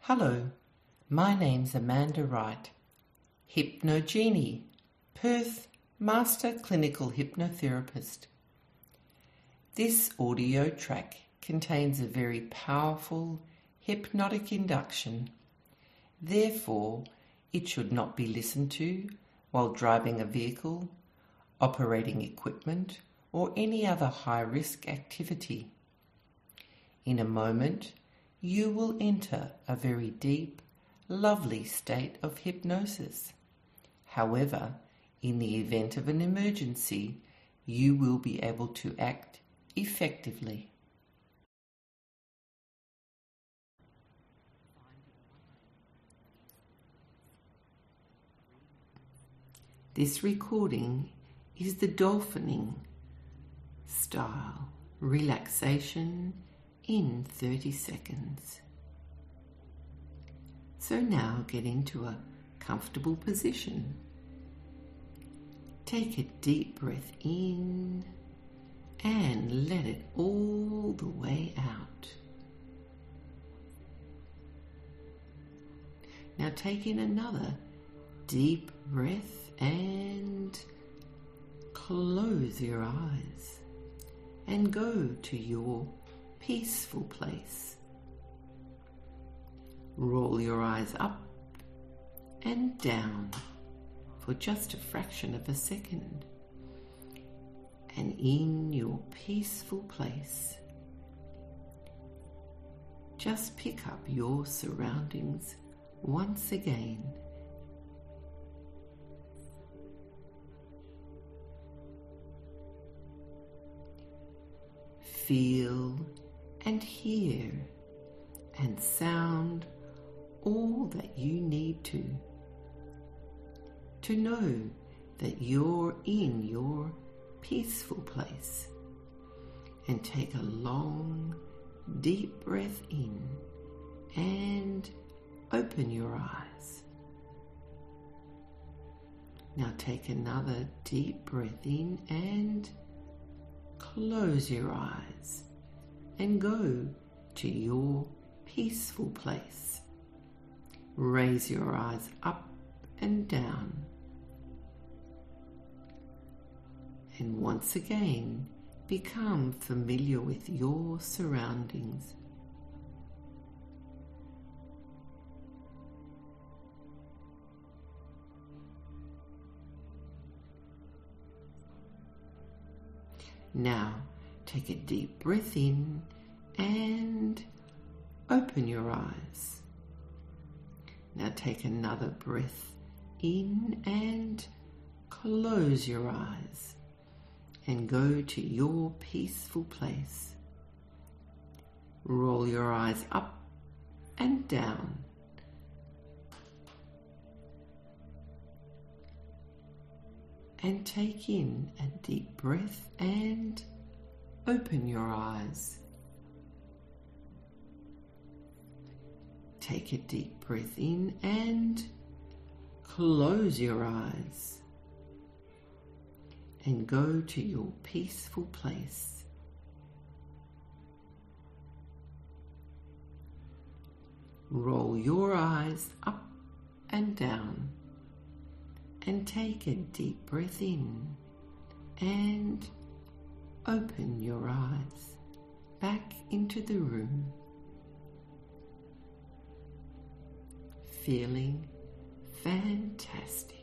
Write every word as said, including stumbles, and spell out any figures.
Hello, my name's Amanda Wright, Hypnogenie, Perth Master Clinical Hypnotherapist. This audio track contains a very powerful hypnotic induction. Therefore, it should not be listened to while driving a vehicle, operating equipment, or any other high-risk activity. In a moment, you will enter a very deep, lovely state of hypnosis. However, in the event of an emergency, you will be able to act effectively. This recording is the dolphining style relaxation in thirty seconds. So now get into a comfortable position. Take a deep breath in and let it all the way out. Now take in another deep breath and close your eyes and go to your peaceful place. Roll your eyes up and down for just a fraction of a second, and in your peaceful place, just pick up your surroundings once again. Feel and hear and sound all that you need to, to know that you're in your peaceful place, and take a long, deep breath in and open your eyes. Now take another deep breath in and close your eyes and go to your peaceful place. Raise your eyes up and down. And once again, become familiar with your surroundings. Now, take a deep breath in and open your eyes. Now take another breath in and close your eyes and go to your peaceful place. Roll your eyes up and down. And take in a deep breath and open your eyes. Take a deep breath in and close your eyes and go to your peaceful place. Roll your eyes up and down and take a deep breath in and open your eyes back into the room, feeling fantastic.